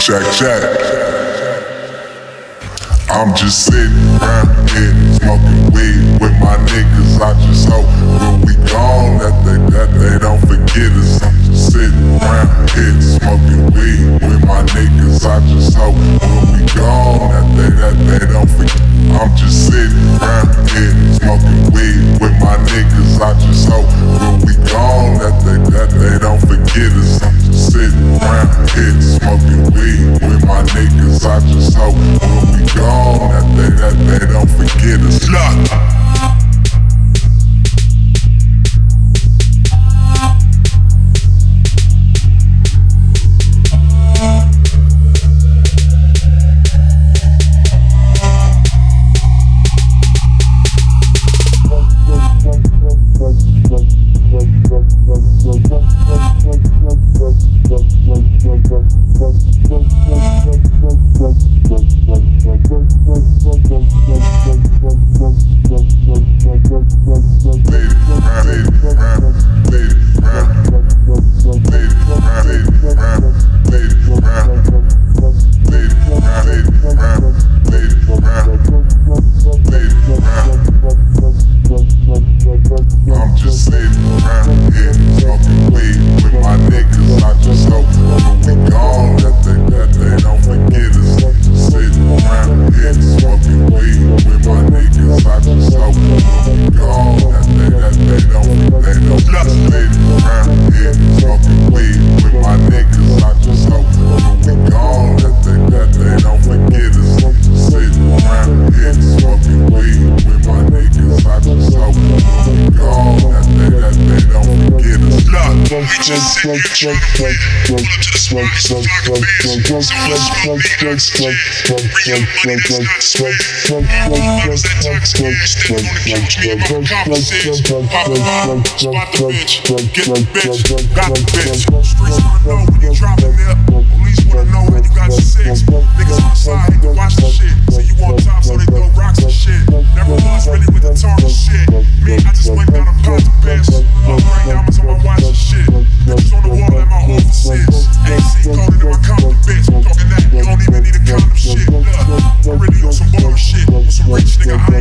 Check. I'm just sitting around here smoking weed with my niggas. I just hope when we gone that they don't forget us. I'm just sitting around here smoking weed with my niggas. I just hope when we gone that they don't forget. I'm just sitting around here smoking weed with my niggas. I just hope when we gone that they don't forget us. I'm just sitting around here smoking weed with my niggas. I just hope when we gone that they don't forget us. Look. Nigga,